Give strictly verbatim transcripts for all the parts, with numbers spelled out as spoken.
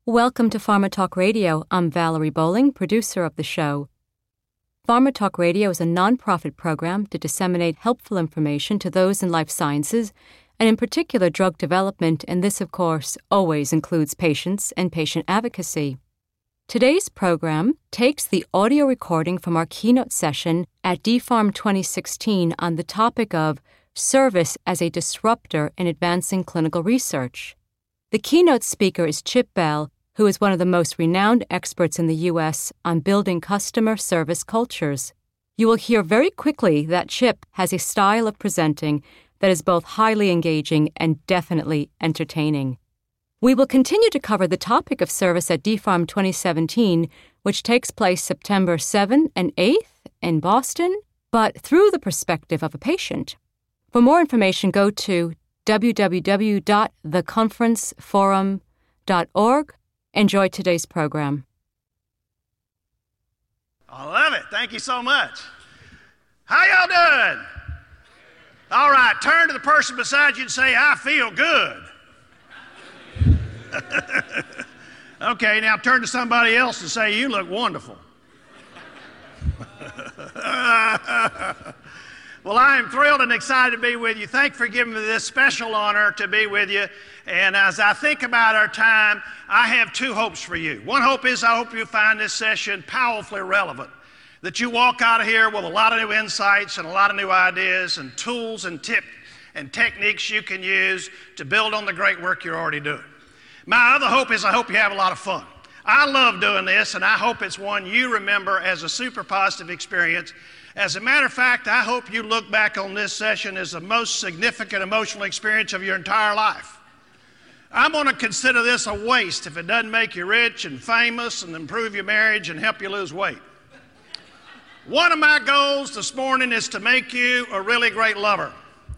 Welcome to Pharma Talk Radio. I'm Valerie Bowling, producer of the show. Pharma Talk Radio is a nonprofit program to disseminate helpful information to those in life sciences, and in particular drug development, and this, of course, always includes patients and patient advocacy. Today's program takes the audio recording from our keynote session at D PHARM twenty sixteen on the topic of service as a disruptor in advancing clinical research. The keynote speaker is Chip Bell, who is one of the most renowned experts in the U S on building customer service cultures. You will hear very quickly that Chip has a style of presenting that is both highly engaging and definitely entertaining. We will continue to cover the topic of service at D PHARM twenty seventeen, which takes place September seventh and eighth in Boston, but through the perspective of a patient. For more information, go to w w w dot the conference forum dot org. Enjoy today's program. I love it. Thank you so much. How y'all doing? All right, turn to the person beside you and say, I feel good. Okay, now turn to somebody else and say, you look wonderful. Well, I am thrilled and excited to be with you. Thank you for giving me this special honor to be with you. And as I think about our time, I have two hopes for you. One hope is I hope you find this session powerfully relevant, that you walk out of here with a lot of new insights and a lot of new ideas and tools and tips and techniques you can use to build on the great work you're already doing. My other hope is I hope you have a lot of fun. I love doing this, and I hope it's one you remember as a super positive experience. As a matter of fact, I hope you look back on this session as the most significant emotional experience of your entire life. I'm going to consider this a waste if it doesn't make you rich and famous and improve your marriage and help you lose weight. One of my goals this morning is to make you a really great lover.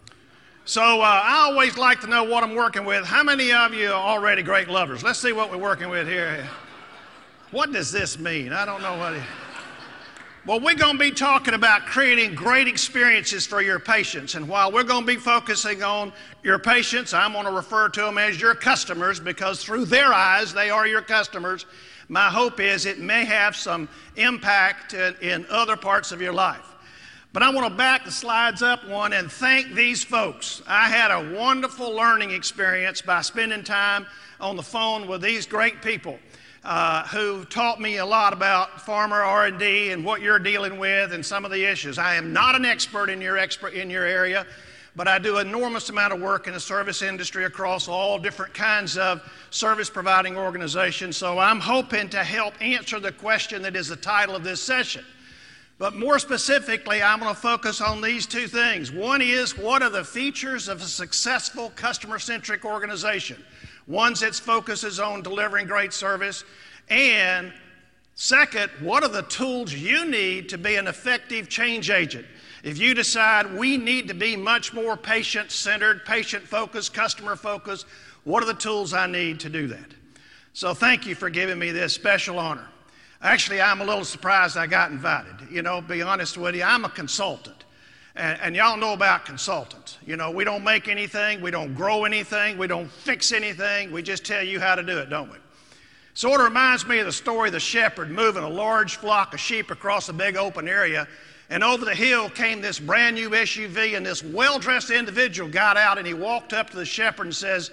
So uh, I always like to know what I'm working with. How many of you are already great lovers? Let's see what we're working with here. What does this mean? I don't know what it... Well, we're going to be talking about creating great experiences for your patients. And while we're going to be focusing on your patients, I'm going to refer to them as your customers because through their eyes, they are your customers. My hope is it may have some impact in, in other parts of your life. But I want to back the slides up one and thank these folks. I had a wonderful learning experience by spending time on the phone with these great people. Uh, who taught me a lot about pharma R and D and what you're dealing with and some of the issues. I am not an expert in your expert in your area, but I do an enormous amount of work in the service industry across all different kinds of service providing organizations. So I'm hoping to help answer the question that is the title of this session. But more specifically, I'm going to focus on these two things. One is, what are the features of a successful customer-centric organization? One that focuses on delivering great service. And second, what are the tools you need to be an effective change agent? If you decide we need to be much more patient-centered, patient-focused, customer-focused, what are the tools I need to do that? So thank you for giving me this special honor. Actually, I'm a little surprised I got invited. You know, be honest with you, I'm a consultant. And, and y'all know about consultants. You know, we don't make anything, we don't grow anything, we don't fix anything, we just tell you how to do it, don't we? Sort of reminds me of the story of the shepherd moving a large flock of sheep across a big open area, and over the hill came this brand new S U V, and this well-dressed individual got out and he walked up to the shepherd and says,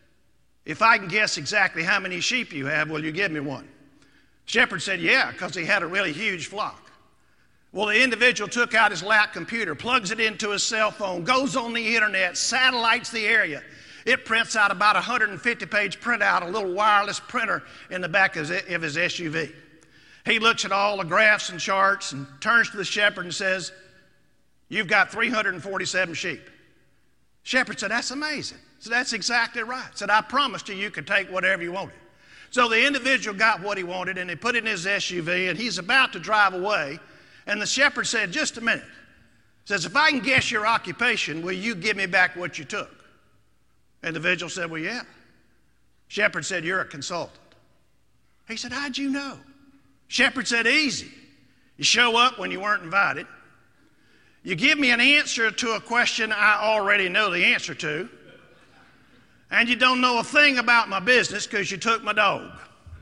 if I can guess exactly how many sheep you have, will you give me one? Shepherd said, yeah, because he had a really huge flock. Well, the individual took out his lap computer, plugs it into his cell phone, goes on the internet, satellites the area. It prints out about a one hundred fifty page printout, a little wireless printer in the back of his S U V. He looks at all the graphs and charts and turns to the shepherd and says, you've got three hundred forty-seven sheep. Shepherd said, that's amazing. So that's exactly right. Said, I promised you you could take whatever you wanted. So the individual got what he wanted and he put it in his S U V and he's about to drive away. And the shepherd said, just a minute. Says, if I can guess your occupation, will you give me back what you took? Individual said, well, yeah. Shepherd said, you're a consultant. He said, how'd you know? Shepherd said, easy. You show up when you weren't invited. You give me an answer to a question I already know the answer to. And you don't know a thing about my business because you took my dog.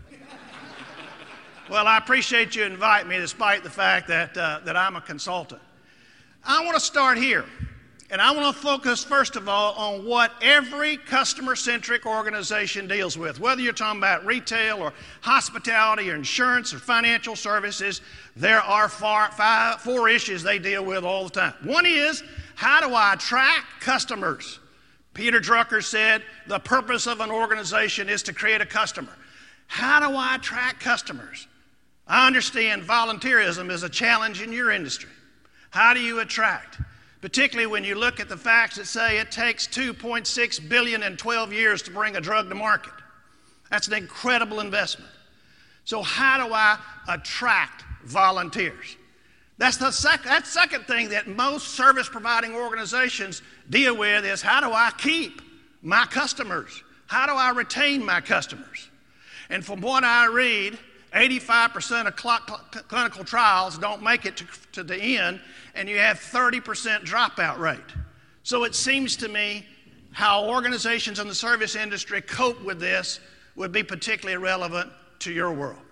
Well, I appreciate you inviting me despite the fact that, uh, that I'm a consultant. I want to start here, and I want to focus first of all on what every customer-centric organization deals with. Whether you're talking about retail or hospitality or insurance or financial services, there are four, five, four issues they deal with all the time. One is, how do I attract customers? Peter Drucker said, the purpose of an organization is to create a customer. How do I attract customers? I understand volunteerism is a challenge in your industry. How do you attract? Particularly when you look at the facts that say it takes two point six billion dollars in twelve years to bring a drug to market. That's an incredible investment. So how do I attract volunteers? That's the sec- that second thing that most service providing organizations deal with is, how do I keep my customers? How do I retain my customers? And from what I read, eighty-five percent of cl- cl- clinical trials don't make it to, to the end, and you have thirty percent dropout rate. So it seems to me how organizations in the service industry cope with this would be particularly relevant to your world.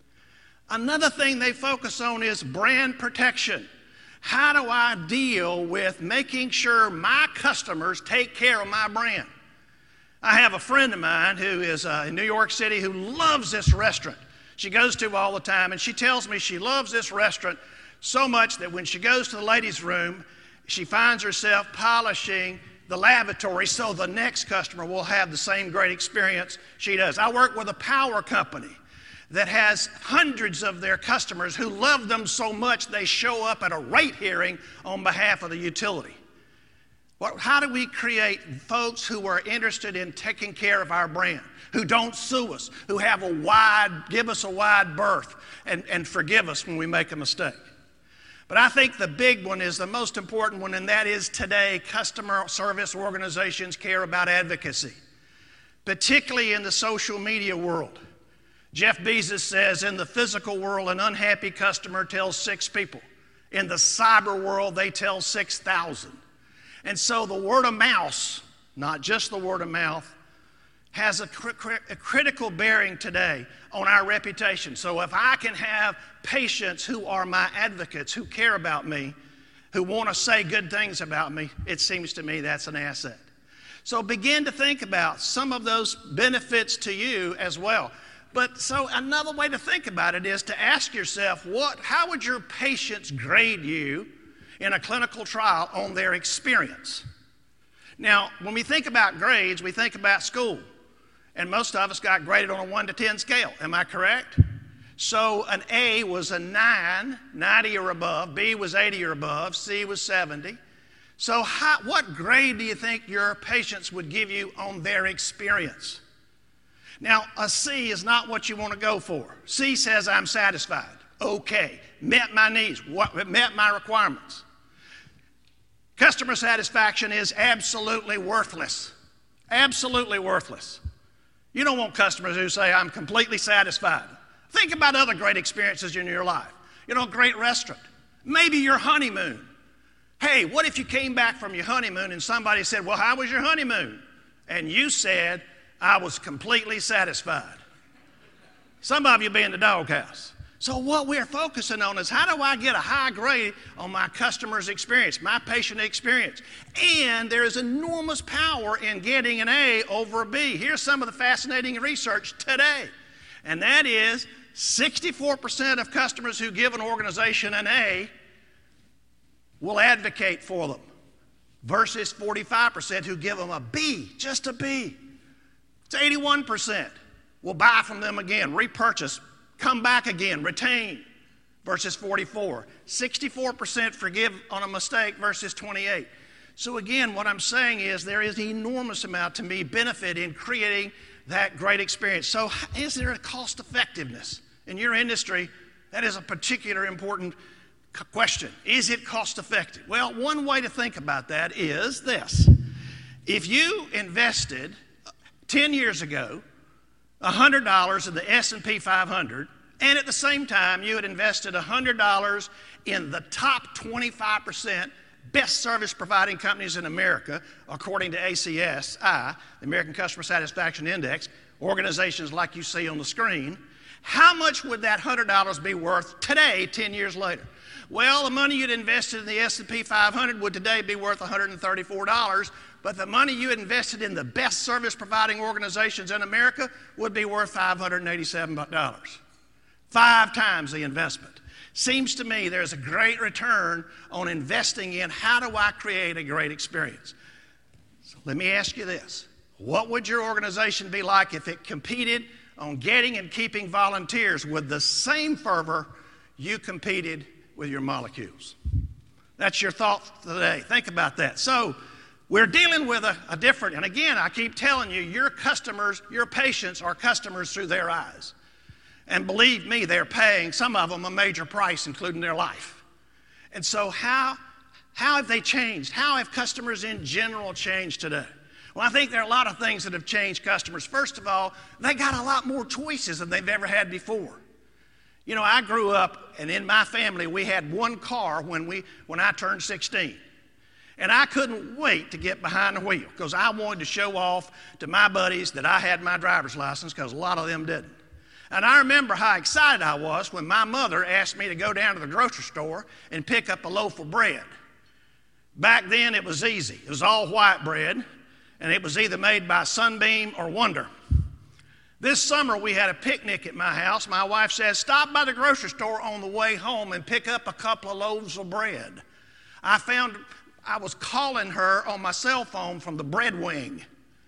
Another thing they focus on is brand protection. How do I deal with making sure my customers take care of my brand? I have a friend of mine who is uh, in New York City who loves this restaurant. She goes to all the time, and she tells me she loves this restaurant so much that when she goes to the ladies' room, she finds herself polishing the lavatory so the next customer will have the same great experience she does. I work with a power company that has hundreds of their customers who love them so much they show up at a rate hearing on behalf of the utility. Well, how do we create folks who are interested in taking care of our brand, who don't sue us, who have a wide, give us a wide berth and, and forgive us when we make a mistake? But I think the big one is the most important one, and that is today, customer service organizations care about advocacy, particularly in the social media world. Jeff Bezos says, in the physical world, an unhappy customer tells six people. In the cyber world, they tell six thousand. And so the word of mouth, not just the word of mouth, has a, cr- a critical bearing today on our reputation. So if I can have patients who are my advocates, who care about me, who want to say good things about me, it seems to me that's an asset. So begin to think about some of those benefits to you as well. But so another way to think about it is to ask yourself, what, how would your patients grade you in a clinical trial on their experience? Now, when we think about grades, we think about school. And most of us got graded on a one to ten scale. Am I correct? So an A was a nine, ninety or above. B was eighty or above. C was seventy. So how, what grade do you think your patients would give you on their experience? Now, a C is not what you want to go for. C says, I'm satisfied. Okay, met my needs, what, met my requirements. Customer satisfaction is absolutely worthless. Absolutely worthless. You don't want customers who say, I'm completely satisfied. Think about other great experiences in your life. You know, a great restaurant. Maybe your honeymoon. Hey, what if you came back from your honeymoon and somebody said, well, how was your honeymoon? And you said, I was completely satisfied. Some of you be in the doghouse. So what we're focusing on is, how do I get a high grade on my customer's experience, my patient experience? And there is enormous power in getting an A over a B. Here's some of the fascinating research today. And that is sixty-four percent of customers who give an organization an A will advocate for them versus forty-five percent who give them a B, just a B. It's eighty-one percent will buy from them again, repurchase, come back again, retain, versus forty-four. sixty-four percent forgive on a mistake versus twenty-eight. So again, what I'm saying is there is an enormous amount, to me, benefit in creating that great experience. So is there a cost effectiveness in your industry? That is a particular important question. Is it cost effective? Well, one way to think about that is this. If you invested ten years ago one hundred dollars in the S and P five hundred, and at the same time you had invested one hundred dollars in the top twenty-five percent best service providing companies in America, according to A C S I, the American Customer Satisfaction Index, organizations like you see on the screen, How much would that one hundred dollars be worth today, ten years later? Well, the money you'd invested in the S and P five hundred would today be worth one hundred thirty-four dollars, but the money you had invested in the best service providing organizations in America would be worth five hundred eighty-seven dollars. Five times the investment. Seems to me there's a great return on investing in how do I create a great experience. So let me ask you this. What would your organization be like if it competed on getting and keeping volunteers with the same fervor you competed with your molecules? That's your thought today. Think about that. So we're dealing with a, a different, and again, I keep telling you, your customers, your patients are customers through their eyes. And believe me, they're paying, some of them, a major price, including their life. And so how, how have they changed? How have customers in general changed today? Well, I think there are a lot of things that have changed customers. First of all, they got a lot more choices than they've ever had before. You know, I grew up, and in my family, we had one car when, we, when I turned sixteen. And I couldn't wait to get behind the wheel because I wanted to show off to my buddies that I had my driver's license because a lot of them didn't. And I remember how excited I was when my mother asked me to go down to the grocery store and pick up a loaf of bread. Back then, it was easy. It was all white bread, and it was either made by Sunbeam or Wonder. This summer, we had a picnic at my house. My wife said, stop by the grocery store on the way home and pick up a couple of loaves of bread. I found I was calling her on my cell phone from the bread wing.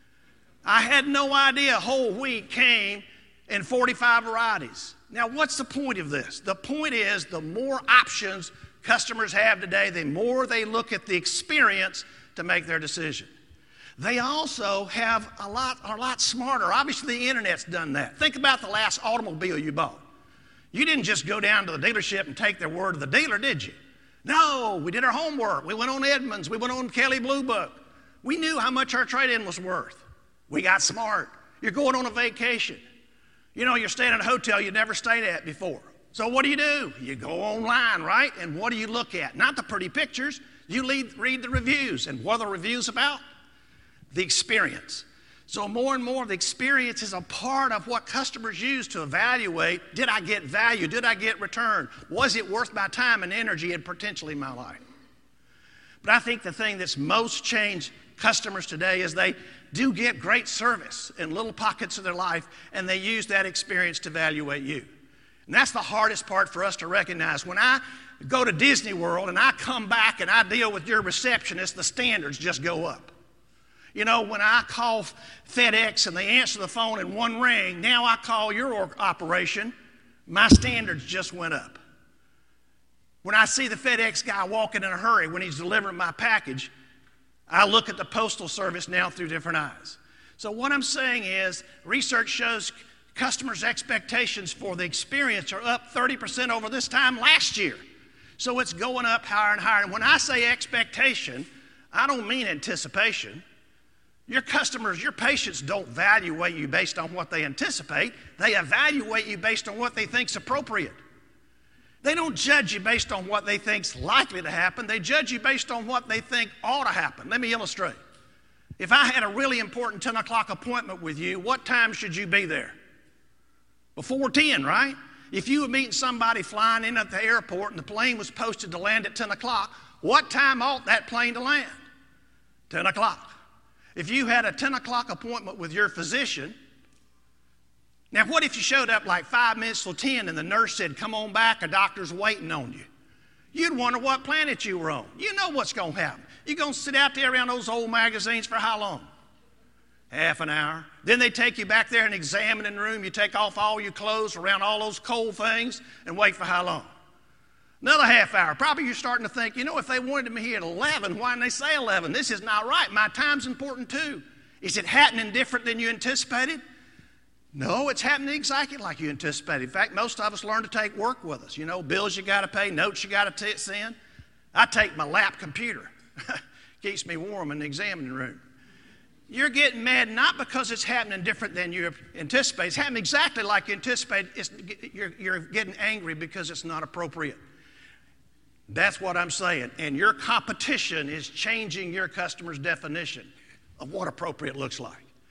I had no idea a whole wheat came in forty-five varieties. Now, what's the point of this? The point is the more options customers have today, the more they look at the experience to make their decision. They also have a lot, are a lot smarter. Obviously, the internet's done that. Think about the last automobile you bought. You didn't just go down to the dealership and take their word of the dealer, did you? No, we did our homework. We went on Edmunds. We went on Kelley Blue Book. We knew how much our trade-in was worth. We got smart. You're going on a vacation. You know, you're staying at a hotel you never stayed at before. So what do you do? You go online, right? And what do you look at? Not the pretty pictures. You lead, read the reviews. And what are the reviews about? The experience. So more and more, the experience is a part of what customers use to evaluate, did I get value? Did I get return? Was it worth my time and energy and potentially my life? But I think the thing that's most changed customers today is they do get great service in little pockets of their life, and they use that experience to evaluate you. And that's the hardest part for us to recognize. When I go to Disney World and I come back and I deal with your receptionist, the standards just go up. You know, when I call FedEx and they answer the phone in one ring, now I call your operation, my standards just went up. When I see the FedEx guy walking in a hurry when he's delivering my package, I look at the Postal Service now through different eyes. So what I'm saying is, research shows customers' expectations for the experience are up thirty percent over this time last year. So it's going up higher and higher. And when I say expectation, I don't mean anticipation. Your customers, your patients don't evaluate you based on what they anticipate. They evaluate you based on what they think is appropriate. They don't judge you based on what they think is likely to happen. They judge you based on what they think ought to happen. Let me illustrate. If I had a really important ten o'clock appointment with you, what time should you be there? Before ten, right? If you were meeting somebody flying in at the airport and the plane was posted to land at ten o'clock, what time ought that plane to land? ten o'clock. If you had a ten o'clock appointment with your physician, now what if you showed up like five minutes till ten and the nurse said, come on back, a doctor's waiting on you? You'd wonder what planet you were on. You know what's going to happen. You're going to sit out there around those old magazines for how long? Half an hour. Then they take you back there and examine in the room. You take off all your clothes around all those cold things and wait for how long? Another half hour. Probably you're starting to think, you know, if they wanted me here at eleven, why didn't they say eleven? This is not right. My time's important too. Is it happening different than you anticipated? No, it's happening exactly like you anticipated. In fact, most of us learn to take work with us. You know, bills you got to pay, notes you got to send. I take my lap computer. Keeps me warm in the examining room. You're getting mad not because it's happening different than you anticipate. It's happening exactly like you anticipate. It's, you're, you're getting angry because it's not appropriate. That's what I'm saying. And your competition is changing your customer's definition of what appropriate looks like.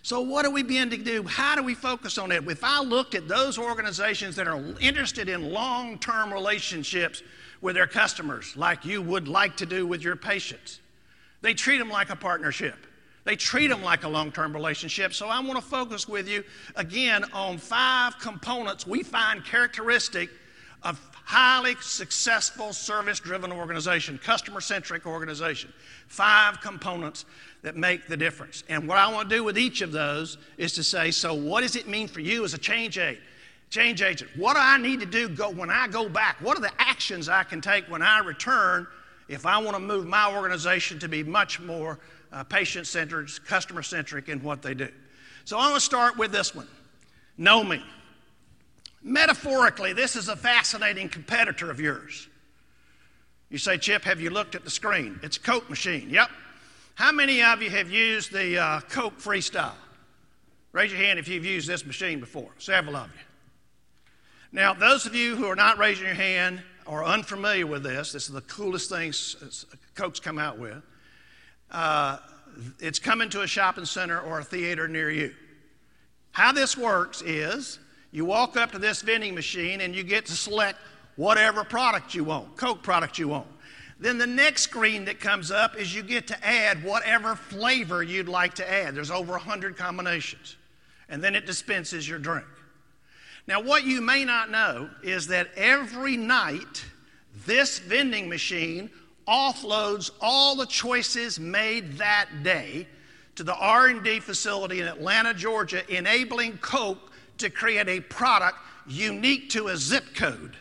So what do we begin to do? How do we focus on it? If I looked at those organizations that are interested in long-term relationships with their customers, like you would like to do with your patients, they treat them like a partnership. They treat them like a long-term relationship. So I want to focus with you, again, on five components we find characteristic of highly successful service-driven organization, customer-centric organization. Five components that make the difference. And what I want to do with each of those is to say, so what does it mean for you as a change agent? Change agent, what do I need to do go, when I go back? What are the actions I can take when I return if I want to move my organization to be much more uh, patient-centered, customer-centric in what they do? So I'm going to start with this one. Know me. Metaphorically, this is a fascinating competitor of yours. You say, Chip, have you looked at the screen? It's a Coke machine. Yep. How many of you have used the uh, Coke Freestyle? Raise your hand if you've used this machine before. Several of you. Now, those of you who are not raising your hand or unfamiliar with this, this is the coolest thing Coke's come out with. Uh, it's coming to a shopping center or a theater near you. How this works is you walk up to this vending machine and you get to select whatever product you want, Coke product you want. Then the next screen that comes up is you get to add whatever flavor you'd like to add. There's over one hundred combinations. And then it dispenses your drink. Now, what you may not know is that every night, this vending machine offloads all the choices made that day to the R and D facility in Atlanta, Georgia, enabling Coke to create a product unique to a zip code.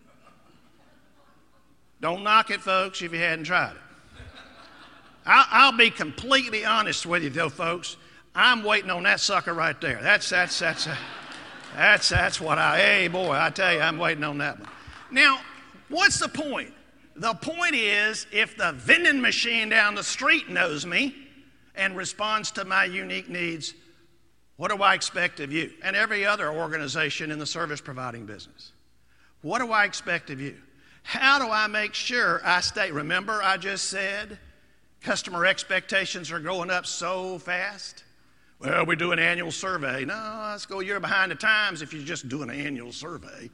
Don't knock it, folks, if you hadn't tried it. I'll, I'll be completely honest with you, though, folks. I'm waiting on that sucker right there. That's, that's, that's, uh, that's, that's what I, hey, boy, I tell you, I'm waiting on that one. Now, what's the point? The point is, if the vending machine down the street knows me and responds to my unique needs, what do I expect of you? And every other organization in the service providing business. What do I expect of you? How do I make sure I stay? Remember, I just said customer expectations are going up so fast. Well, we do an annual survey. No, let's go, you're behind the times if you just do an annual survey.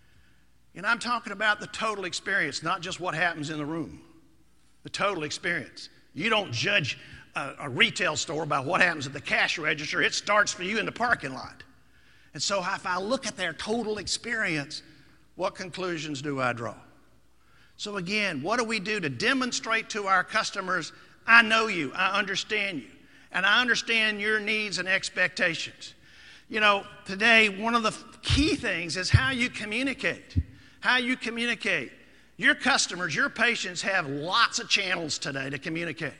And I'm talking about the total experience, not just what happens in the room. The total experience. You don't judge a, a retail store by what happens at the cash register. It starts for you in the parking lot. And so if I look at their total experience, what conclusions do I draw? So again, what do we do to demonstrate to our customers, I know you, I understand you, and I understand your needs and expectations. You know, today, one of the key things is how you communicate. How you communicate. Your customers, your patients have lots of channels today to communicate.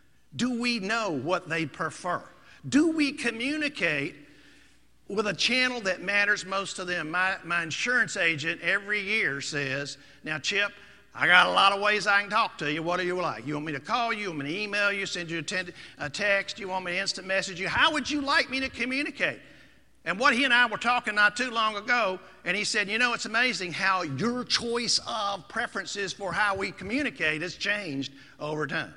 Do we know what they prefer? Do we communicate with a channel that matters most to them? My, my insurance agent every year says, now, Chip, I got a lot of ways I can talk to you. What do you like? You want me to call you? You want me to email you? Send you a, ten- a text? You want me to instant message you? How would you like me to communicate? And what he and I were talking not too long ago, and he said, you know, it's amazing how your choice of preferences for how we communicate has changed over time.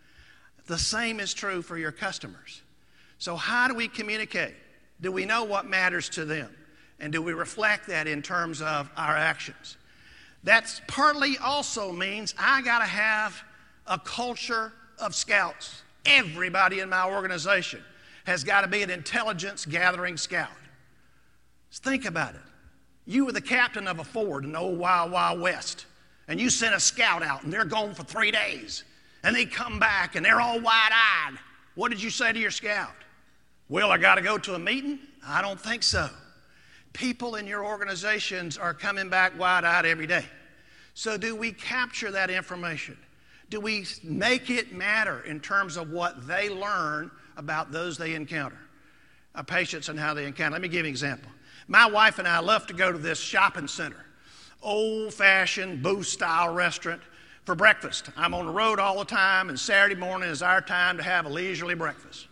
The same is true for your customers. So how do we communicate? Do we know what matters to them? And do we reflect that in terms of our actions? That partly also means I got to have a culture of scouts. Everybody in my organization has got to be an intelligence gathering scout. Just think about it. You were the captain of a Ford in the old Wild Wild West, and you sent a scout out, and they're gone for three days, and they come back, and they're all wide-eyed. What did you say to your scout? Well, I got to go to a meeting? I don't think so. People in your organizations are coming back wide-eyed every day. So do we capture that information? Do we make it matter in terms of what they learn about those they encounter? Our patients and how they encounter. Let me give you an example. My wife and I love to go to this shopping center, old-fashioned booth-style restaurant for breakfast. I'm on the road all the time, and Saturday morning is our time to have a leisurely breakfast.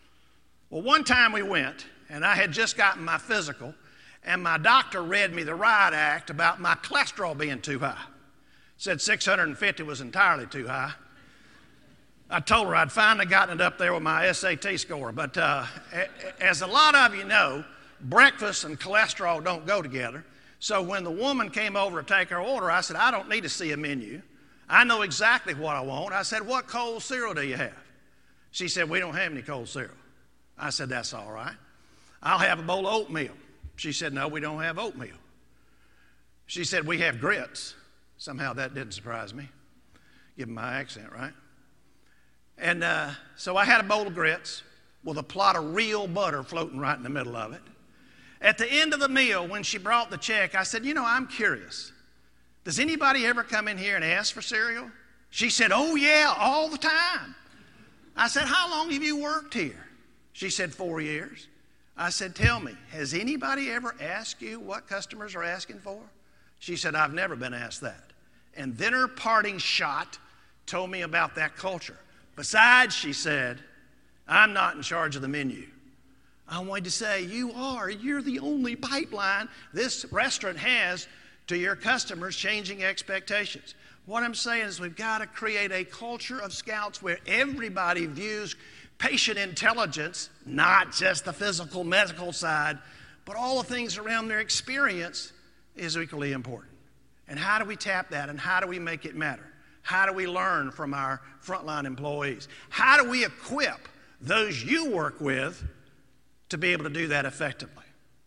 Well, one time we went, and I had just gotten my physical, and my doctor read me the riot act about my cholesterol being too high. Said six hundred fifty was entirely too high. I told her I'd finally gotten it up there with my S A T score. But uh, as a lot of you know, breakfast and cholesterol don't go together. So when the woman came over to take her order, I said, I don't need to see a menu. I know exactly what I want. I said, what cold cereal do you have? She said, we don't have any cold cereal. I said, that's all right. I'll have a bowl of oatmeal. She said, no, we don't have oatmeal. She said, we have grits. Somehow that didn't surprise me, given my accent, right? And uh, so I had a bowl of grits with a plot of real butter floating right in the middle of it. At the end of the meal, when she brought the check, I said, you know, I'm curious. Does anybody ever come in here and ask for cereal? She said, oh, yeah, all the time. I said, how long have you worked here? She said, four years. I said, tell me, has anybody ever asked you what customers are asking for? She said, I've never been asked that. And then her parting shot told me about that culture. Besides, she said, I'm not in charge of the menu. I wanted to say, you are. You're the only pipeline this restaurant has to your customers changing expectations. What I'm saying is we've got to create a culture of Scouts where everybody views patient intelligence, not just the physical medical side, but all the things around their experience is equally important. And how do we tap that, and how do we make it matter? How do we learn from our frontline employees? How do we equip those you work with to be able to do that effectively?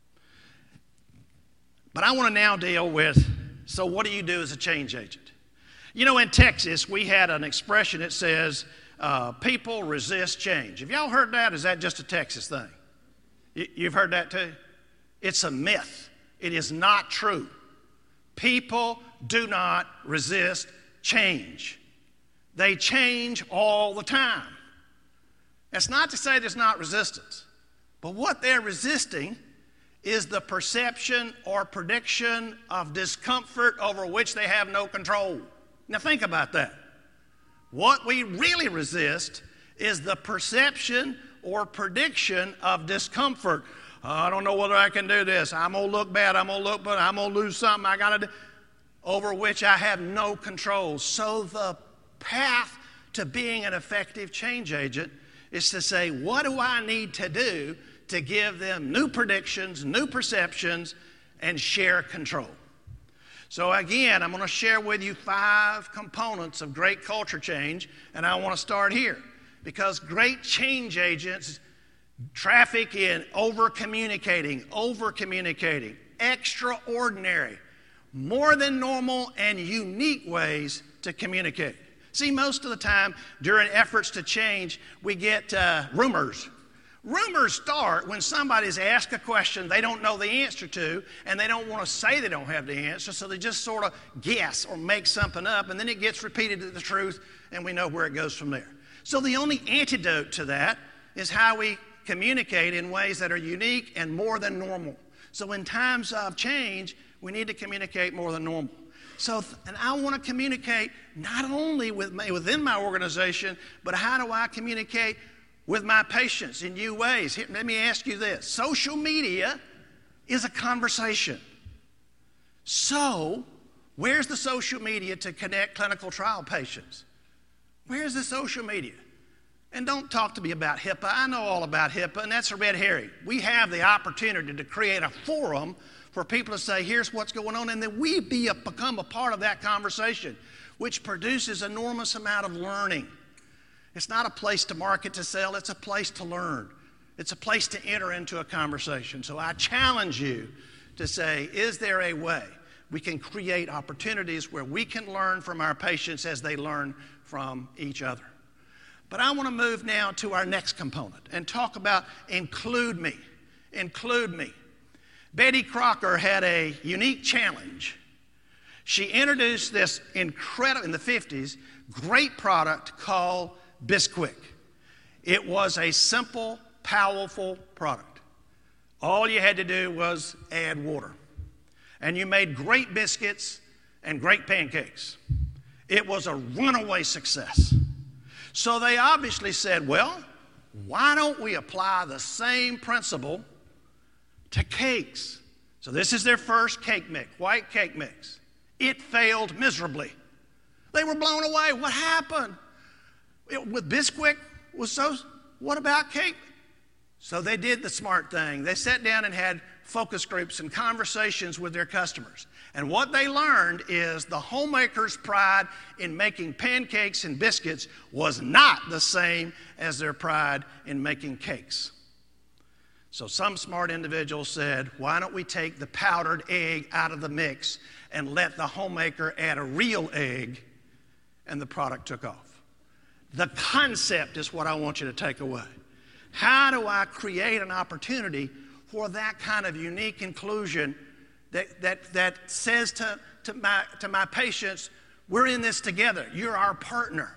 But I want to now deal with, so what do you do as a change agent? You know, in Texas, we had an expression that says, uh, people resist change. Have y'all heard that? Is that just a Texas thing? You, you've heard that too? It's a myth. It is not true. People do not resist change. They change all the time. That's not to say there's not resistance, but what they're resisting is the perception or prediction of discomfort over which they have no control. Now think about that. What we really resist is the perception or prediction of discomfort. Oh, I don't know whether I can do this. I'm going to look bad. I'm going to look bad. I'm going to lose something. I got to do, over which I have no control. So the path to being an effective change agent is to say, what do I need to do to give them new predictions, new perceptions, and share control? So again, I'm going to share with you five components of great culture change, and I want to start here because great change agents traffic in over-communicating, over-communicating, extraordinary, more than normal and unique ways to communicate. See, most of the time during efforts to change, we get uh, rumors. Rumors start when somebody's asked a question they don't know the answer to, and they don't want to say they don't have the answer, so they just sort of guess or make something up, and then it gets repeated to the truth, and we know where it goes from there. So the only antidote to that is how we communicate in ways that are unique and more than normal. So in times of change, we need to communicate more than normal. So, and I want to communicate not only with me, within my organization, but how do I communicate with my patients in new ways? Here, let me ask you this. Social media is a conversation. So, where's the social media to connect clinical trial patients? Where's the social media? And don't talk to me about HIPAA. I know all about HIPAA, and that's a red herring. We have the opportunity to create a forum for people to say, here's what's going on, and then we be a, become a part of that conversation, which produces enormous amount of learning. It's not a place to market, to sell. It's a place to learn. It's a place to enter into a conversation. So I challenge you to say, is there a way we can create opportunities where we can learn from our patients as they learn from each other? But I want to move now to our next component and talk about include me. Include me. Betty Crocker had a unique challenge. She introduced this incredible, in the fifties, great product called Bisquick. It was a simple, powerful product. All you had to do was add water. And you made great biscuits and great pancakes. It was a runaway success. So they obviously said, well, why don't we apply the same principle to cakes? So this is their first cake mix, white cake mix. It failed miserably. They were blown away. What happened? it, with Bisquick was so, what about cake? So they did the smart thing. They sat down and had focus groups and conversations with their customers. And what they learned is the homemaker's pride in making pancakes and biscuits was not the same as their pride in making cakes. So some smart individual said, why don't we take the powdered egg out of the mix and let the homemaker add a real egg, and the product took off. The concept is what I want you to take away. How do I create an opportunity for that kind of unique inclusion that, that, that says to, to, my, to my patients, we're in this together. You're our partner.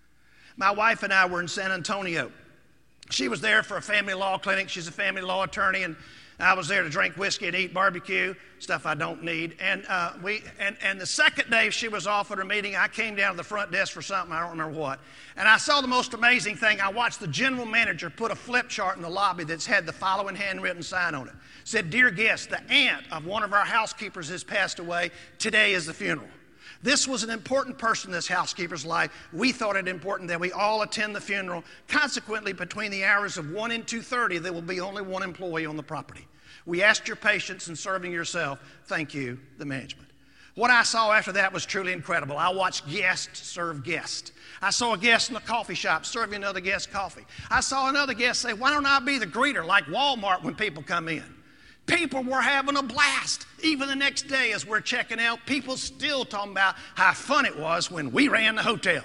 My wife and I were in San Antonio. She was there for a family law clinic. She's a family law attorney, and I was there to drink whiskey and eat barbecue, stuff I don't need. And uh, we and, and the second day she was off at her meeting, I came down to the front desk for something, I don't remember what. And I saw the most amazing thing. I watched the general manager put a flip chart in the lobby that's had the following handwritten sign on it. It said, dear guests, the aunt of one of our housekeepers has passed away. Today is the funeral. This was an important person in this housekeeper's life. We thought it important that we all attend the funeral. Consequently, between the hours of one and two thirty, there will be only one employee on the property. We asked your patience in serving yourself. Thank you, the management. What I saw after that was truly incredible. I watched guests serve guests. I saw a guest in the coffee shop serving another guest coffee. I saw another guest say, why don't I be the greeter like Walmart when people come in? People were having a blast. Even the next day as we're checking out, people still talking about how fun it was when we ran the hotel.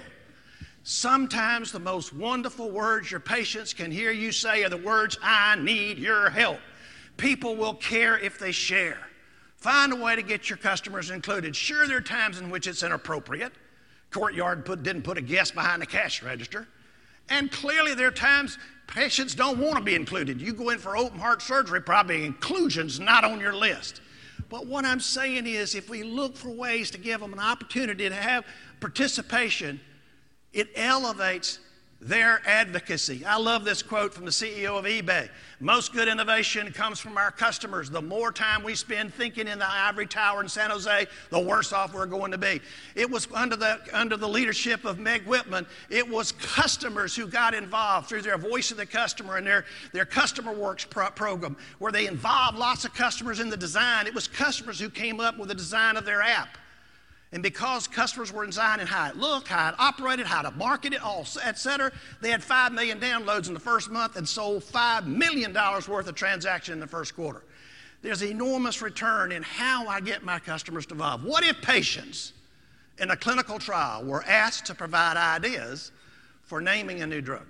Sometimes the most wonderful words your patients can hear you say are the words, I need your help. People will care if they share. Find a way to get your customers included. Sure, there are times in which it's inappropriate. Courtyard put, didn't put a guest behind the cash register. And clearly there are times patients don't want to be included. You go in for open heart surgery, probably inclusion's not on your list. But what I'm saying is if we look for ways to give them an opportunity to have participation, it elevates their advocacy. I love this quote from the C E O of eBay. Most good innovation comes from our customers. The more time we spend thinking in the ivory tower in San Jose, the worse off we're going to be. It was under the, under the leadership of Meg Whitman, it was customers who got involved through their Voice of the Customer and their, their Customer Works pro program, where they involved lots of customers in the design. It was customers who came up with the design of their app. And because customers were designing how it looked, how it operated, how to market it, all, et cetera, they had five million downloads in the first month and sold five million dollars worth of transactions in the first quarter. There's enormous return in how I get my customers involved. What if patients in a clinical trial were asked to provide ideas for naming a new drug?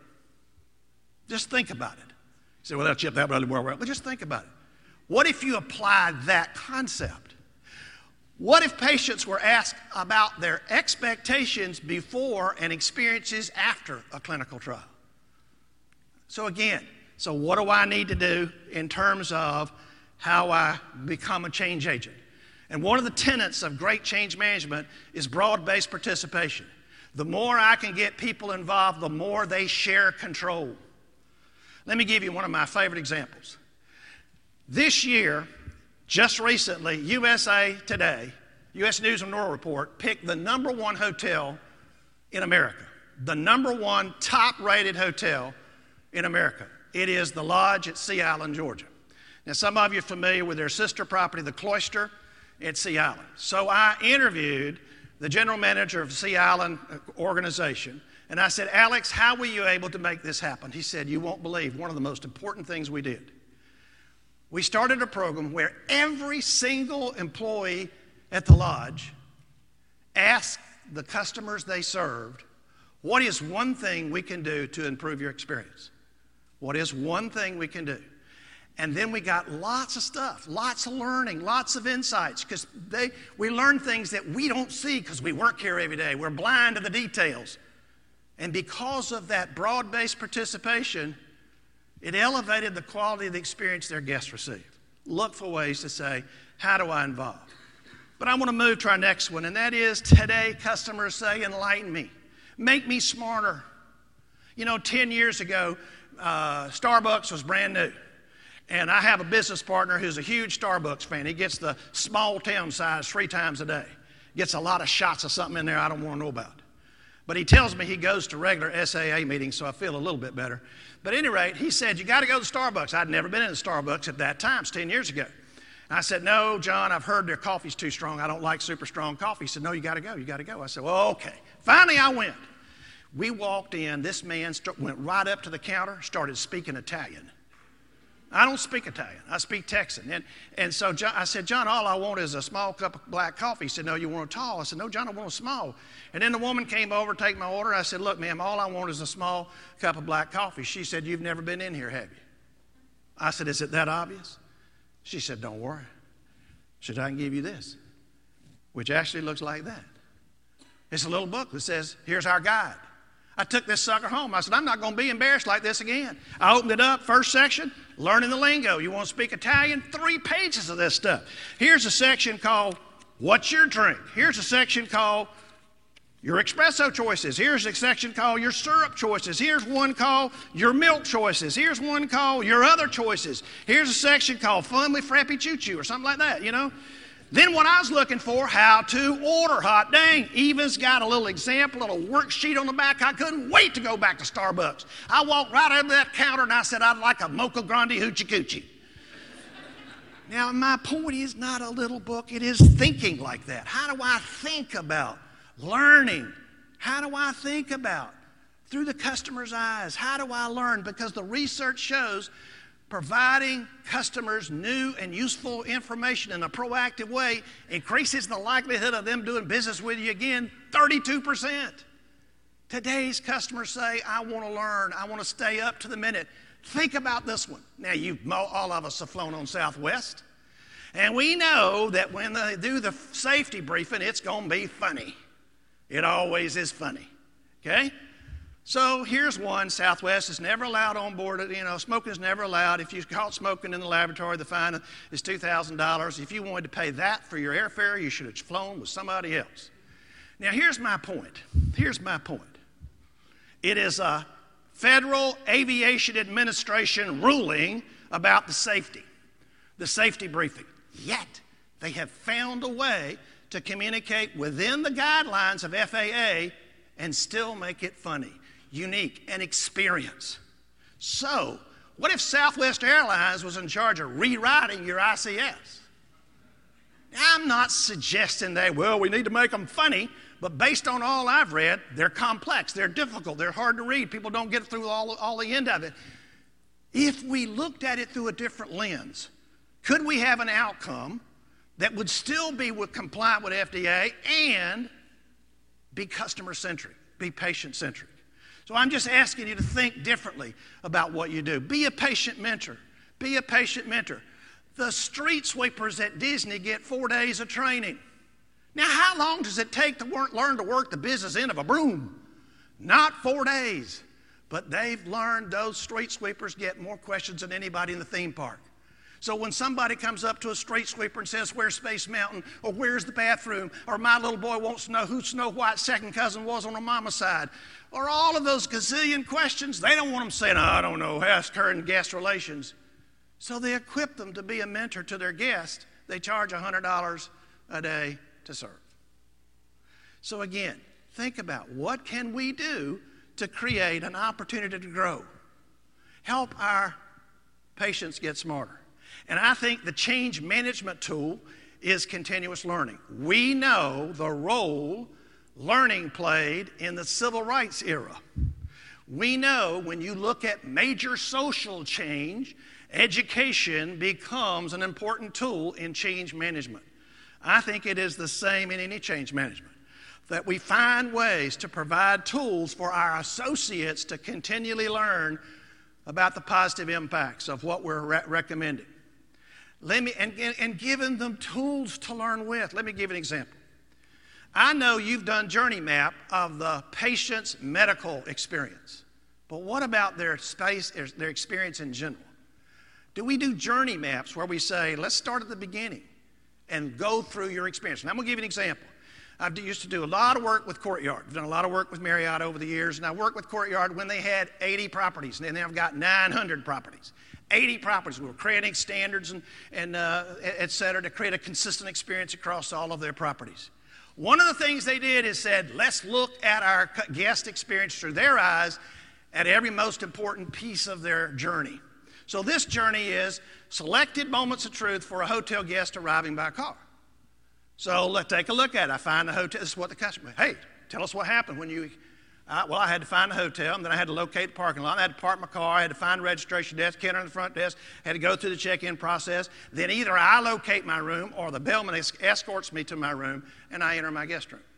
Just think about it. You say, well, Chip, that really work well. But just think about it. What if you applied that concept? What if patients were asked about their expectations before and experiences after a clinical trial? So again, so what do I need to do in terms of how I become a change agent? And one of the tenets of great change management is broad-based participation. The more I can get people involved, the more they share control. Let me give you one of my favorite examples. This year, just recently, U S A Today, U S News and World Report, picked the number one hotel in America, the number one top-rated hotel in America. It is the Lodge at Sea Island, Georgia. Now, some of you are familiar with their sister property, the Cloister at Sea Island. So I interviewed the general manager of the Sea Island organization, and I said, Alex, how were you able to make this happen? He said, you won't believe one of the most important things we did. We started a program where every single employee at the lodge asked the customers they served, what is one thing we can do to improve your experience? What is one thing we can do? And then we got lots of stuff, lots of learning, lots of insights, because they we learn things that we don't see because we work here every day. We're blind to the details. And because of that broad-based participation, it elevated the quality of the experience their guests received. Look for ways to say, how do I involve? But I want to move to our next one, and that is today customers say, enlighten me. Make me smarter. You know, ten years ago, uh, Starbucks was brand new. And I have a business partner who's a huge Starbucks fan. He gets the small town size three times a day. Gets a lot of shots of something in there I don't want to know about. But he tells me he goes to regular S A A meetings, so I feel a little bit better. But at any rate, he said, you got to go to Starbucks. I'd never been in a Starbucks at that time. It's ten years ago. And I said, no, John, I've heard their coffee's too strong. I don't like super strong coffee. He said, no, you got to go. You got to go. I said, well, okay. Finally, I went. We walked in. This man st- went right up to the counter, started speaking Italian. I don't speak Italian. I speak Texan. And, and so John, I said, John, all I want is a small cup of black coffee. He said, no, you want a tall? I said, no, John, I want a small. And then the woman came over to take my order. I said, look, ma'am, all I want is a small cup of black coffee. She said, you've never been in here, have you? I said, is it that obvious? She said, don't worry. She said, I can give you this, which actually looks like that. It's a little book that says, here's our guide. I took this sucker home. I said, I'm not going to be embarrassed like this again. I opened it up, first section, learning the lingo. You want to speak Italian? Three pages of this stuff. Here's a section called, what's your drink? Here's a section called, your espresso choices. Here's a section called your syrup choices. Here's one called your milk choices. Here's one called your other choices. Here's a section called Funly Frappy Choo Choo or something like that, you know. Then what I was looking for, how to order. Hot dang, Eva's got a little example, a little worksheet on the back. I couldn't wait to go back to Starbucks. I walked right up to that counter and I said, I'd like a Mocha Grande Hoochie Coochie. Now, my point is not a little book. It is thinking like that. How do I think about learning? How do I think about through the customer's eyes? How do I learn? Because the research shows providing customers new and useful information in a proactive way increases the likelihood of them doing business with you again thirty-two percent. Today's customers say, I want to learn. I want to stay up to the minute. Think about this one. Now, you all of us have flown on Southwest, and we know that when they do the safety briefing, it's going to be funny. It always is funny, okay? So here's one. Southwest is never allowed on board. You know, smoking is never allowed. If you're caught smoking in the laboratory, the fine is two thousand dollars. If you wanted to pay that for your airfare, you should have flown with somebody else. Now, here's my point. Here's my point. It is a Federal Aviation Administration ruling about the safety, the safety briefing. Yet, they have found a way to communicate within the guidelines of F A A and still make it funny, unique, and experience. So, what if Southwest Airlines was in charge of rewriting your I C S? I'm not suggesting they, well, we need to make them funny, but based on all I've read, they're complex, they're difficult, they're hard to read. People don't get through all, all the end of it. If we looked at it through a different lens, could we have an outcome that would still be with, compliant with F D A and be customer-centric, be patient-centric? So I'm just asking you to think differently about what you do. Be a patient mentor. Be a patient mentor. The street sweepers at Disney get four days of training. Now, how long does it take to work, learn to work the business end of a broom? Not four days. But they've learned, those street sweepers get more questions than anybody in the theme park. So when somebody comes up to a street sweeper and says, where's Space Mountain, or where's the bathroom, or my little boy wants to know who Snow White's second cousin was on her mama's side, or all of those gazillion questions, they don't want them saying, oh, I don't know, ask her in guest relations. So they equip them to be a mentor to their guest. They charge one hundred dollars a day to serve. So again, think about what can we do to create an opportunity to grow, help our patients get smarter. And I think the change management tool is continuous learning. We know the role learning played in the civil rights era. We know when you look at major social change, education becomes an important tool in change management. I think it is the same in any change management, that we find ways to provide tools for our associates to continually learn about the positive impacts of what we're re- recommending. Let me, and, and giving them tools to learn with. Let me give an example. I know you've done Journey Map of the patient's medical experience, but what about their space, their experience in general? Do we do journey maps where we say, let's start at the beginning and go through your experience? And I'm going to give you an example. I used to do a lot of work with Courtyard. I've done a lot of work with Marriott over the years, and I worked with Courtyard when they had eighty properties, and now I've got nine hundred properties. eighty properties. We were creating standards and, and uh, et cetera, to create a consistent experience across all of their properties. One of the things they did is said, let's look at our guest experience through their eyes at every most important piece of their journey. So this journey is selected moments of truth for a hotel guest arriving by car. So let's take a look at it. I find the hotel. This is what the customer, hey, tell us what happened when you, uh, well, I had to find the hotel, and then I had to locate the parking lot. I had to park my car. I had to find the registration desk, enter in the front desk, had to go through the check-in process. Then either I locate my room or the bellman escorts me to my room, and I enter my guest room.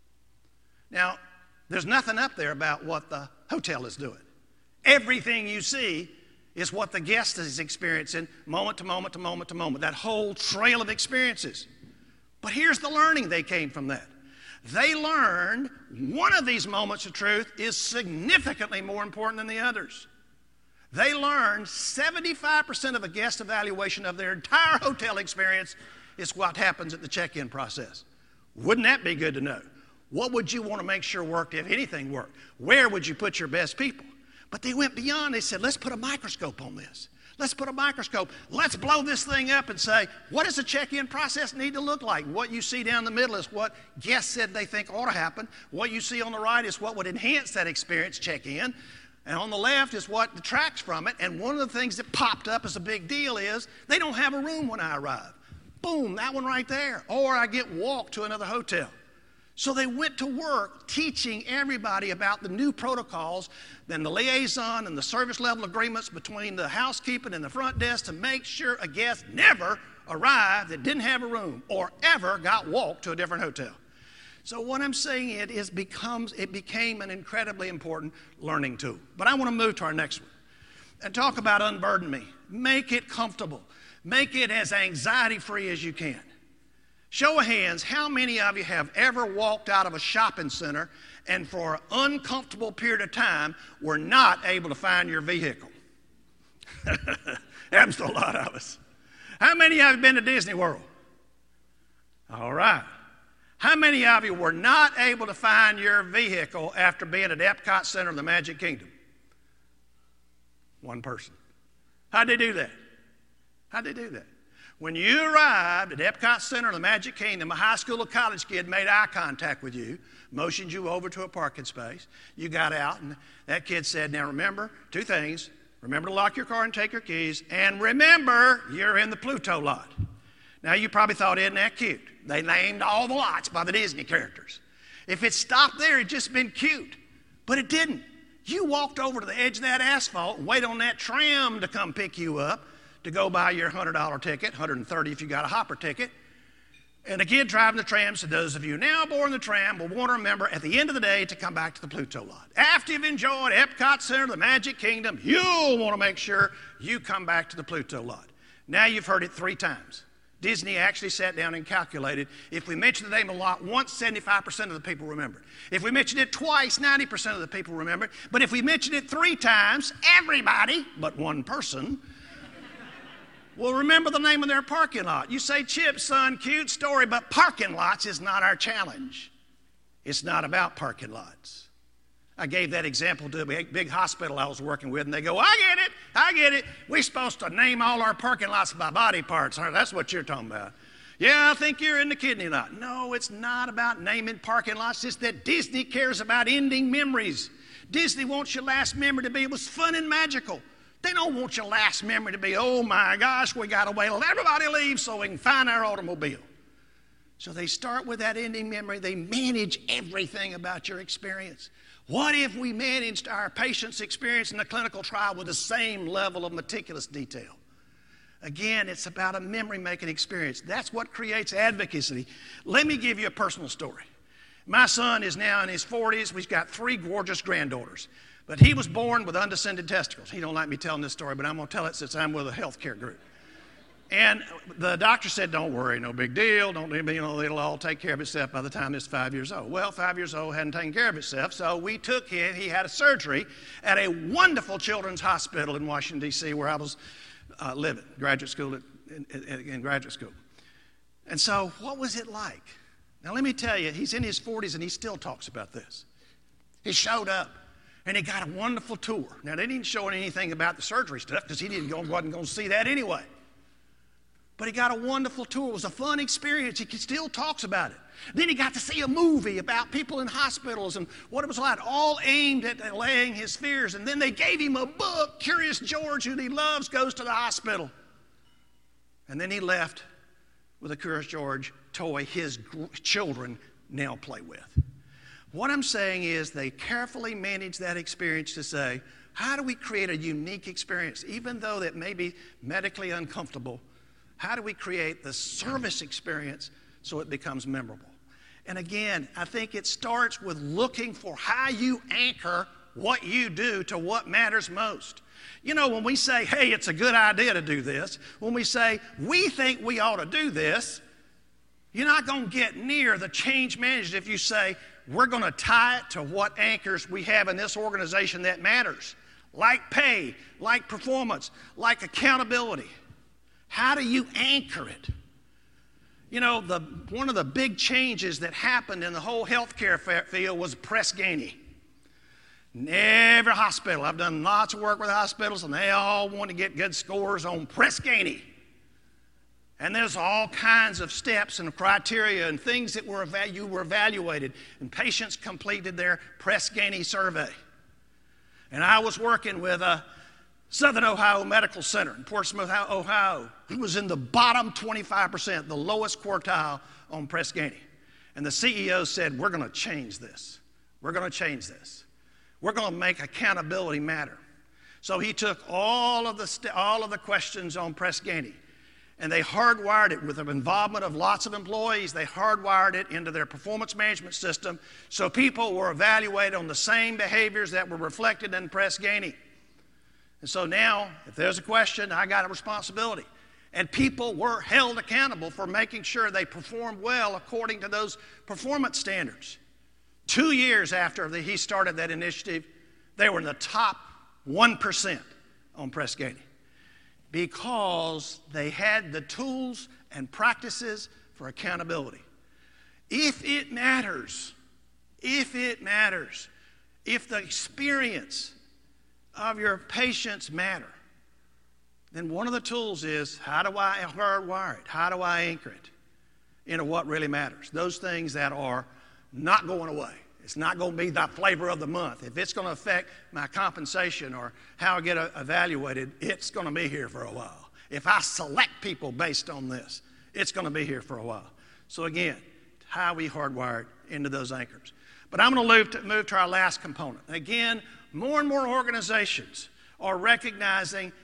Now, there's nothing up there about what the hotel is doing. Everything you see is what the guest is experiencing moment to moment to moment to moment, that whole trail of experiences. But here's the learning they came from that. They learned one of these moments of truth is significantly more important than the others. They learned seventy-five percent of a guest evaluation of their entire hotel experience is what happens at the check-in process. Wouldn't that be good to know? What would you want to make sure worked if anything worked? Where would you put your best people? But they went beyond. They said, let's put a microscope on this. Let's put a microscope. Let's blow this thing up and say, what does the check-in process need to look like? What you see down the middle is what guests said they think ought to happen. What you see on the right is what would enhance that experience, check-in. And on the left is what detracts from it. And one of the things that popped up as a big deal is they don't have a room when I arrive. Boom, that one right there. Or I get walked to another hotel. So they went to work teaching everybody about the new protocols, then the liaison and the service level agreements between the housekeeping and the front desk to make sure a guest never arrived that didn't have a room or ever got walked to a different hotel. So what I'm saying it is becomes it became an incredibly important learning tool. But I want to move to our next one and talk about unburden me. Make it comfortable. Make it as anxiety-free as you can. Show of hands, how many of you have ever walked out of a shopping center and for an uncomfortable period of time were not able to find your vehicle? Happens to a lot of us. How many of you have been to Disney World? All right. How many of you were not able to find your vehicle after being at Epcot Center of the Magic Kingdom? One person. How'd they do that? How'd they do that? When you arrived at Epcot Center of the Magic Kingdom, a high school or college kid made eye contact with you, motioned you over to a parking space. You got out, and that kid said, now remember two things. Remember to lock your car and take your keys, and remember you're in the Pluto lot. Now, you probably thought, isn't that cute? They named all the lots by the Disney characters. If it stopped there, it'd just been cute. But it didn't. You walked over to the edge of that asphalt and waited on that tram to come pick you up to go buy your one hundred dollar ticket, one hundred thirty dollars if you got a hopper ticket. And the kid driving the tram said, those of you now aboard the tram will want to remember at the end of the day to come back to the Pluto lot. After you've enjoyed Epcot Center, the Magic Kingdom, you'll want to make sure you come back to the Pluto lot. Now you've heard it three times. Disney actually sat down and calculated, if we mention the name of the lot once, seventy-five percent of the people remember it. If we mention it twice, ninety percent of the people remember it. But if we mention it three times, everybody but one person will remember the name of their parking lot. You say, Chip, son, cute story, but parking lots is not our challenge. It's not about parking lots. I gave that example to a big, big hospital I was working with, and they go, I get it, I get it. We're supposed to name all our parking lots by body parts. That's what you're talking about. Yeah, I think you're in the kidney lot. No, it's not about naming parking lots. It's that Disney cares about ending memories. Disney wants your last memory to be, it was fun and magical. They don't want your last memory to be, oh my gosh, we got to wait till everybody leaves so we can find our automobile. So they start with that ending memory. They manage everything about your experience. What if we managed our patient's experience in the clinical trial with the same level of meticulous detail? Again, it's about a memory-making experience. That's what creates advocacy. Let me give you a personal story. My son is now in his forties. We've got three gorgeous granddaughters. But he was born with undescended testicles. He don't like me telling this story, but I'm going to tell it since I'm with a healthcare group. And the doctor said, don't worry, no big deal. Don't, you know, it'll all take care of itself by the time it's five years old. Well, five years old hadn't taken care of itself, so we took him. He had a surgery at a wonderful children's hospital in Washington, D C, where I was uh, living, graduate school, at, in, in graduate school. And so what was it like? Now, let me tell you, he's in his forties, and he still talks about this. He showed up. And he got a wonderful tour. Now, they didn't show anything about the surgery stuff because he didn't go, wasn't going to see that anyway. But he got a wonderful tour. It was a fun experience. He still talks about it. Then he got to see a movie about people in hospitals and what it was like, all aimed at allaying his fears. And then they gave him a book. Curious George, who he loves, goes to the hospital. And then he left with a Curious George toy his children now play with. What I'm saying is they carefully managed that experience to say, how do we create a unique experience, even though that may be medically uncomfortable? How do we create the service experience so it becomes memorable? And again, I think it starts with looking for how you anchor what you do to what matters most. You know, when we say, hey, it's a good idea to do this, when we say, we think we ought to do this, you're not going to get near the change management if you say, we're going to tie it to what anchors we have in this organization that matters, like pay, like performance, like accountability. How do you anchor it? You know, the, one of the big changes that happened in the whole healthcare field was Press Ganey. In every hospital, I've done lots of work with hospitals, and they all want to get good scores on Press Ganey. And there's all kinds of steps and criteria and things that were evalu- you were evaluated, and patients completed their Press Ganey survey. And I was working with a Southern Ohio Medical Center in Portsmouth, Ohio, who was in the bottom twenty-five percent, the lowest quartile on Press Ganey. And the C E O said, we're going to change this. We're going to change this. We're going to make accountability matter. So he took all of the, st- all of the questions on Press Ganey, and they hardwired it with the involvement of lots of employees. They hardwired it into their performance management system so people were evaluated on the same behaviors that were reflected in Press Ganey. And so now, if there's a question, I got a responsibility. And people were held accountable for making sure they performed well according to those performance standards. Two years after the, he started that initiative, they were in the top one percent on Press Ganey because they had the tools and practices for accountability. If it matters, if it matters, if the experience of your patients matter, then one of the tools is, how do I hardwire it? How do I anchor it into what really matters? Those things that are not going away. It's not going to be the flavor of the month. If it's going to affect my compensation or how I get evaluated, it's going to be here for a while. If I select people based on this, it's going to be here for a while. So again, how we hardwire it into those anchors. But I'm going to move to, move to our last component. Again, more and more organizations are recognizing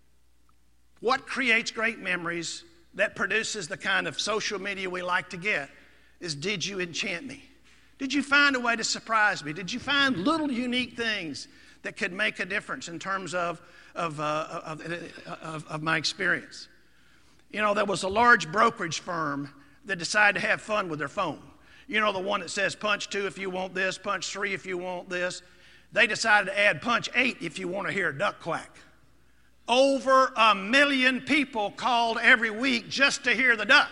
what creates great memories that produces the kind of social media we like to get is, did you enchant me? Did you find a way to surprise me? Did you find little unique things that could make a difference in terms of, of, uh, of, of, of my experience? You know, there was a large brokerage firm that decided to have fun with their phone. You know, the one that says punch two if you want this, punch three if you want this. They decided to add punch eight if you want to hear a duck quack. Over a million people called every week just to hear the duck.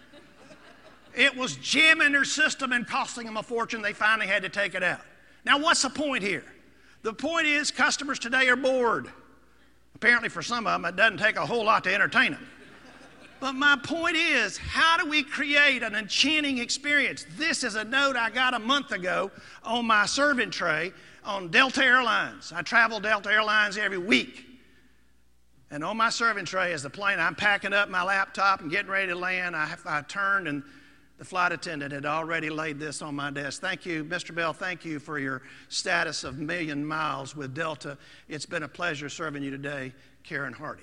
It was jamming their system and costing them a fortune. They finally had to take it out. Now, what's the point here? The point is customers today are bored. Apparently for some of them, it doesn't take a whole lot to entertain them. But my point is, how do we create an enchanting experience? This is a note I got a month ago on my serving tray on Delta Airlines. I travel Delta Airlines every week. And on my serving tray is the plane. I'm packing up my laptop and getting ready to land. I, I turned and the flight attendant had already laid this on my desk. Thank you, Mister Bell, thank you for your status of million miles with Delta. It's been a pleasure serving you today, Karen Hardy.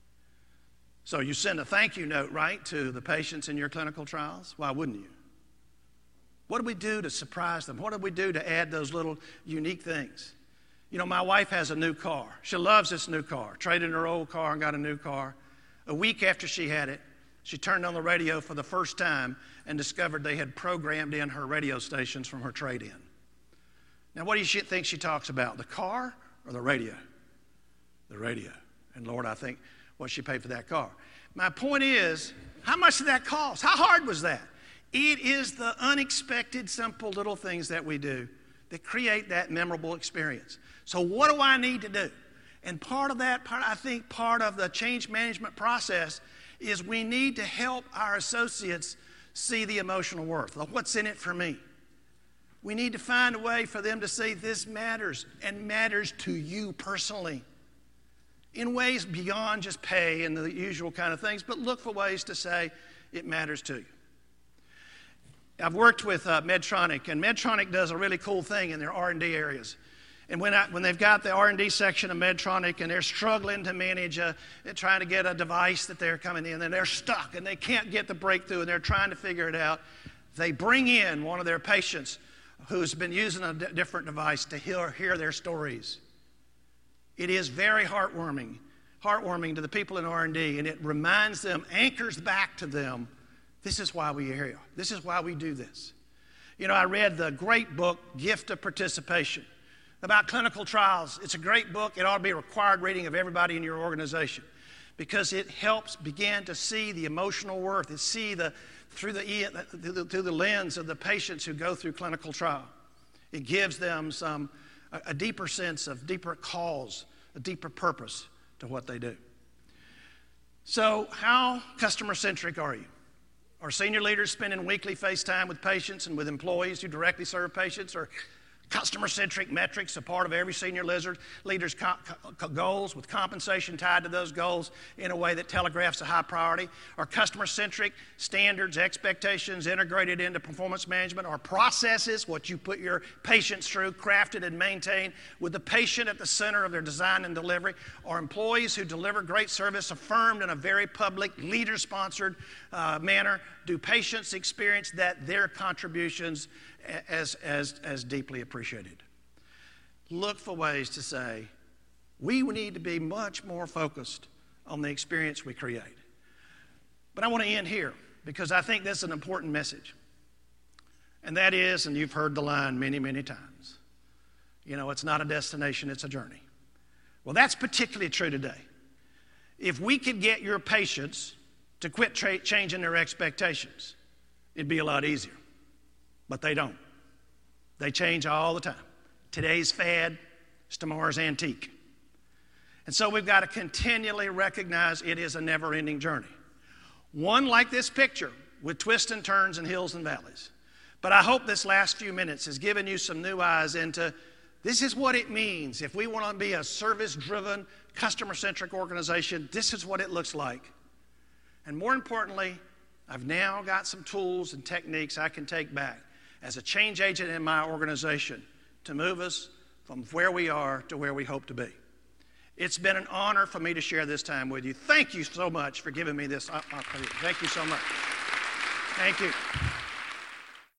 So you send a thank you note, right, to the patients in your clinical trials? Why wouldn't you? What do we do to surprise them? What do we do to add those little unique things? You know, my wife has a new car. She loves this new car. Traded her old car and got a new car. A week after she had it, she turned on the radio for the first time and discovered they had programmed in her radio stations from her trade-in. Now, what do you think she talks about, the car or the radio? The radio. And Lord, I think what she paid for that car. My point is, how much did that cost? How hard was that? It is the unexpected, simple little things that we do that create that memorable experience. So what do I need to do? And part of that, part, I think part of the change management process is we need to help our associates see the emotional worth. What's in it for me? We need to find a way for them to see this matters and matters to you personally in ways beyond just pay and the usual kind of things, but look for ways to say it matters to you. I've worked with uh, Medtronic, and Medtronic does a really cool thing in their R and D areas. And when, I, when they've got the R and D section of Medtronic and they're struggling to manage, a, trying to get a device that they're coming in, and they're stuck and they can't get the breakthrough and they're trying to figure it out, they bring in one of their patients who's been using a d- different device to hear, hear their stories. It is very heartwarming, heartwarming to the people in R and D, and it reminds them, anchors back to them, this is why we are here. This is why we do this. You know, I read the great book, Gift of Participation, about clinical trials. It's a great book. It ought to be a required reading of everybody in your organization because it helps begin to see the emotional worth, to see the through the, through the lens of the patients who go through clinical trial. It gives them some a, a deeper sense of deeper cause, a deeper purpose to what they do. So how customer-centric are you? Are senior leaders spending weekly face time with patients and with employees who directly serve patients? Or customer-centric metrics, a part of every senior leader's co- co- goals with compensation tied to those goals in a way that telegraphs a high priority? Are customer-centric standards, expectations integrated into performance management? Are processes, what you put your patients through, crafted and maintained with the patient at the center of their design and delivery? Are employees who deliver great service affirmed in a very public, leader-sponsored uh, manner? Do patients experience that their contributions as, as, as deeply appreciated? Look for ways to say, we need to be much more focused on the experience we create. But I want to end here because I think this is an important message. And that is, and you've heard the line many, many times, you know, it's not a destination, it's a journey. Well, that's particularly true today. If we could get your patients to quit tra- changing their expectations, it'd be a lot easier. But they don't. They change all the time. Today's fad is tomorrow's antique. And so we've got to continually recognize it is a never-ending journey. One like this picture with twists and turns and hills and valleys. But I hope this last few minutes has given you some new eyes into this is what it means. If we want to be a service-driven, customer-centric organization, this is what it looks like. And more importantly, I've now got some tools and techniques I can take back as a change agent in my organization to move us from where we are to where we hope to be. It's been an honor for me to share this time with you. Thank you so much for giving me this opportunity. Thank you so much. Thank you.